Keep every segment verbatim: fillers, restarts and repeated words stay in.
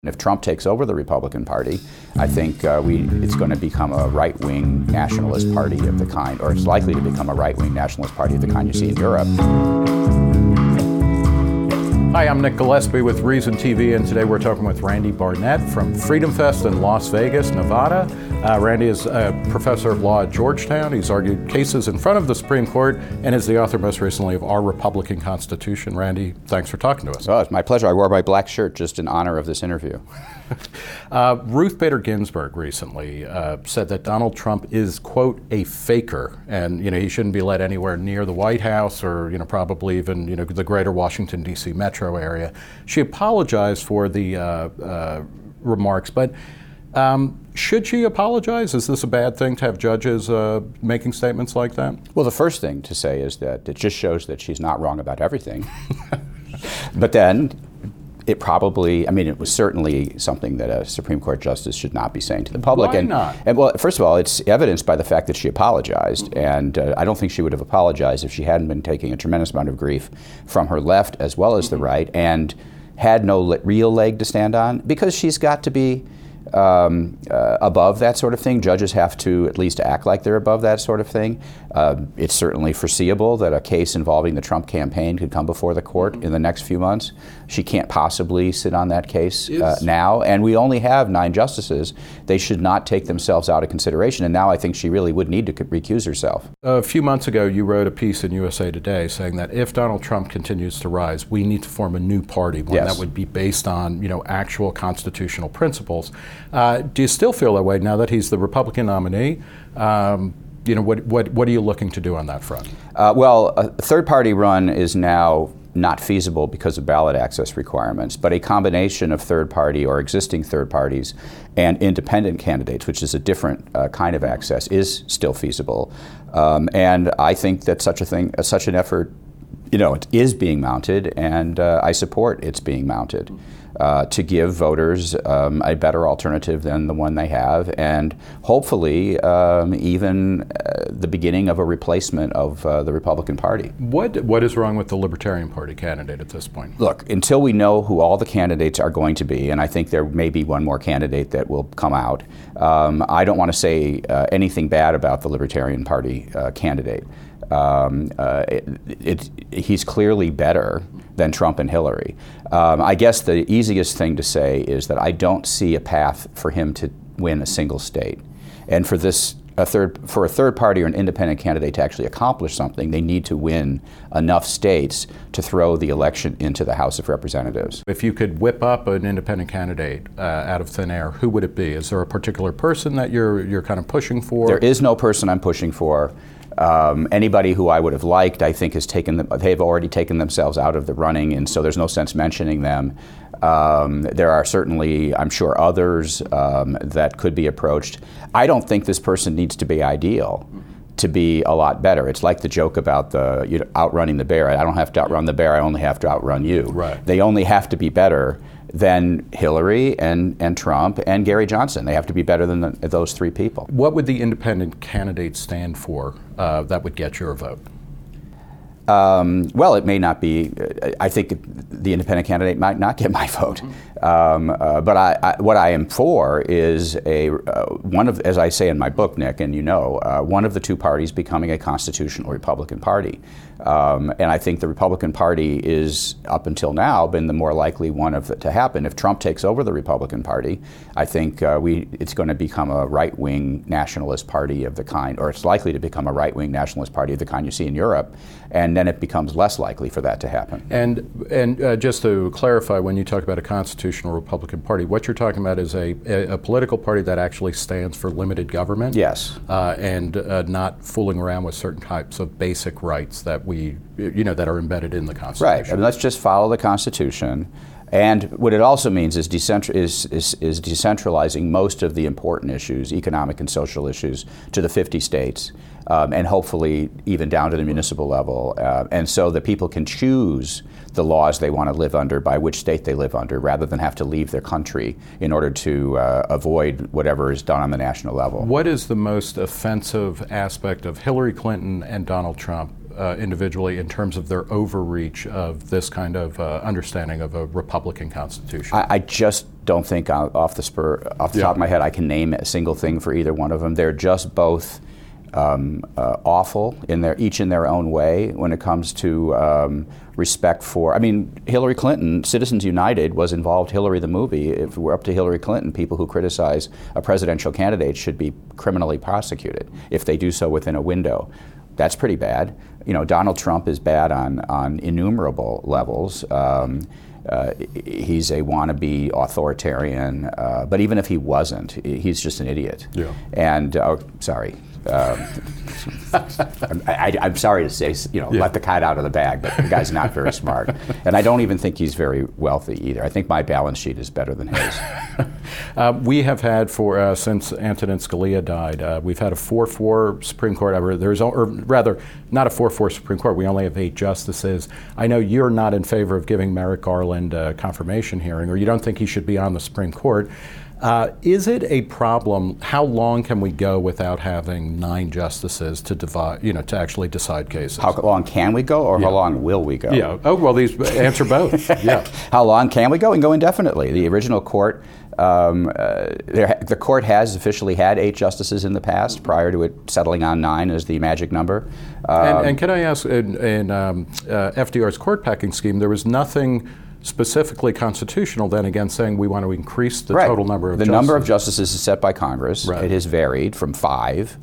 If Trump takes over the Republican Party, I think uh, we, it's going to become a right-wing nationalist party of the kind, or it's likely to become a right-wing nationalist party of the kind you see in Europe. Hi, I'm Nick Gillespie with Reason T V, and today we're talking with Randy Barnett from Freedom Fest in Las Vegas, Nevada. Uh, Randy is a professor of law at Georgetown. He's argued cases in front of the Supreme Court and is the author most recently of Our Republican Constitution. Randy, thanks for talking to us. Oh, it's my pleasure. I wore my black shirt just in honor of this interview. uh, Ruth Bader Ginsburg recently uh, said that Donald Trump is, quote, a faker, and you know he shouldn't be let anywhere near the White House or you know probably even you know the greater Washington, D C metro area. She apologized for the uh, uh, remarks, but um, should she apologize? Is this a bad thing to have judges uh, making statements like that? Well, the first thing to say is that it just shows that she's not wrong about everything. But then it probably, I mean, it was certainly something that a Supreme Court justice should not be saying to the public. Why and, not? And well, first of all, it's evidenced by the fact that she apologized, mm-hmm. and uh, I don't think she would have apologized if she hadn't been taking a tremendous amount of grief from her left as well as mm-hmm. the right, and had no le- real leg to stand on, because she's got to be Um, uh, above that sort of thing. Judges have to at least act like they're above that sort of thing. Uh, it's certainly foreseeable that a case involving the Trump campaign could come before the court mm-hmm. in the next few months. She can't possibly sit on that case uh, now, and we only have nine justices. They should not take themselves out of consideration, and now I think she really would need to recuse herself. A few months ago, you wrote a piece in U S A Today saying that if Donald Trump continues to rise, we need to form a new party, one yes. that would be based on, you know, actual constitutional principles. Uh, do you still feel that way now that he's the Republican nominee? Um, you know, what, what, what are you looking to do on that front? Uh, well, a third-party run is now not feasible because of ballot access requirements, but a combination of third-party or existing third parties and independent candidates, which is a different uh, kind of access, is still feasible. Um, and I think that such a thing, uh, such an effort, you know, it is being mounted, and uh, I support it's being mounted. Uh, to give voters um, a better alternative than the one they have, and hopefully um, even uh, the beginning of a replacement of uh, the Republican Party. What What is wrong with the Libertarian Party candidate at this point? Look, until we know who all the candidates are going to be, and I think there may be one more candidate that will come out, um, I don't want to say uh, anything bad about the Libertarian Party uh, candidate. Um, uh, it, it, he's clearly better than Trump and Hillary. Um, I guess the easiest thing to say is that I don't see a path for him to win a single state. And for this, a third, for a third party or an independent candidate to actually accomplish something, they need to win enough states to throw the election into the House of Representatives. If you could whip up an independent candidate uh, out of thin air, who would it be? Is there a particular person that you're you're kind of pushing for? There is no person I'm pushing for. Um, anybody who I would have liked, I think, has taken them, they've already taken themselves out of the running, and so there's no sense mentioning them. Um, there are certainly, I'm sure, others um, that could be approached. I don't think this person needs to be ideal to be a lot better. It's like the joke about the you know, outrunning the bear. I don't have to outrun the bear, I only have to outrun you. Right. They only have to be better than Hillary and, and Trump and Gary Johnson. They have to be better than the, those three people. What would the independent candidate stand for uh, that would get your vote? Um, well, it may not be. I think the independent candidate might not get my vote. Um, uh, but I, I, what I am for is a uh, one of, as I say in my book, Nick, and you know, uh, one of the two parties becoming a constitutional Republican Party. Um, and I think the Republican Party is, up until now, been the more likely one of the, to happen. If Trump takes over the Republican Party, I think uh, we it's going to become a right-wing nationalist party of the kind, or it's likely to become a right-wing nationalist party of the kind you see in Europe, and then it becomes less likely for that to happen. And and uh, just to clarify, when you talk about a constitutional Republican Party, what you're talking about is a, a, a political party that actually stands for limited government? Yes. Uh, and uh, not fooling around with certain types of basic rights that we, you know, that are embedded in the Constitution. Right. I mean, let's just follow the Constitution. And what it also means is, decentral, is, is, is decentralizing most of the important issues, economic and social issues, to the fifty states, um, and hopefully even down to the municipal level. Uh, and so that people can choose the laws they want to live under by which state they live under, rather than have to leave their country in order to uh, avoid whatever is done on the national level. What is the most offensive aspect of Hillary Clinton and Donald Trump uh, individually in terms of their overreach of this kind of uh, understanding of a Republican Constitution? I, I just don't think uh, off the spur, off the Yeah. top of my head, I can name a single thing for either one of them. They're just both um, uh, awful in their each in their own way when it comes to um, respect for. I mean, Hillary Clinton, Citizens United was involved. Hillary the movie. If we're up to Hillary Clinton, people who criticize a presidential candidate should be criminally prosecuted if they do so within a window. That's pretty bad. You know, Donald Trump is bad on on innumerable levels. Um, Uh, he's a wannabe authoritarian, uh, but even if he wasn't, he's just an idiot. Yeah. And oh, sorry, um, I'm, I, I'm sorry to say, you know, Yeah. let the cat out of the bag, but the guy's not very smart, and I don't even think he's very wealthy either. I think my balance sheet is better than his. Uh, we have had for uh, since Antonin Scalia died, uh, we've had a four four Supreme Court. Uh, There's, or rather, not a four four Supreme Court. We only have eight justices. I know you're not in favor of giving Merrick Garland a confirmation hearing, or you don't think he should be on the Supreme Court. Uh, is it a problem? How long can we go without having nine justices to divide, you know, to actually decide cases? How long can we go, or Yeah. how long will we go? Yeah. Oh well, these answer both. Yeah. How long can we go? And go indefinitely. The original court, um, uh, there, the court has officially had eight justices in the past, prior to it settling on nine as the magic number. Um, And, and can I ask, in, in um, uh, F D R's court packing scheme, there was nothing specifically constitutional then against saying we want to increase the right. total number of the justices. number of justices is set by Congress. Right. It has varied from five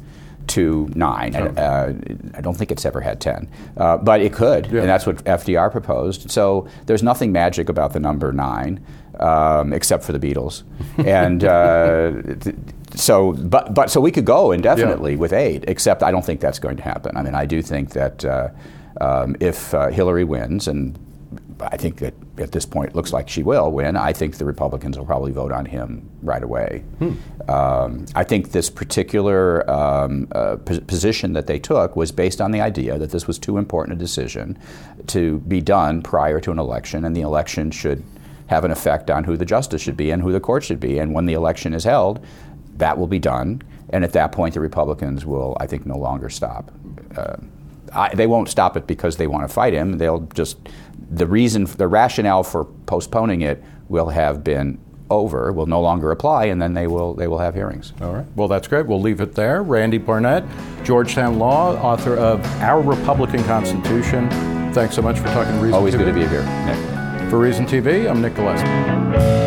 to nine. Oh. Uh, I don't think it's ever had ten, uh, but it could, Yeah. and that's what F D R proposed. So there's nothing magic about the number nine, um, except for the Beatles, and uh, th- so but but so we could go indefinitely Yeah. with eight. Except I don't think that's going to happen. I mean, I do think that uh, um, if uh, Hillary wins, and I think that at this point it looks like she will win, I think the Republicans will probably vote on him right away. Hmm. Um, I think this particular um, uh, p- position that they took was based on the idea that this was too important a decision to be done prior to an election, and the election should have an effect on who the justice should be and who the court should be. And when the election is held, that will be done, and at that point the Republicans will, I think, no longer stop. Uh, I, they won't stop it because they want to fight him. They'll just, the reason, the rationale for postponing it will have been over, will no longer apply, and then they will they will have hearings. All right. Well, that's great. We'll leave it there. Randy Barnett, Georgetown Law, author of Our Republican Constitution. Thanks so much for talking to Reason Always T V. good to be here, Nick. For Reason T V, I'm Nick Gillespie.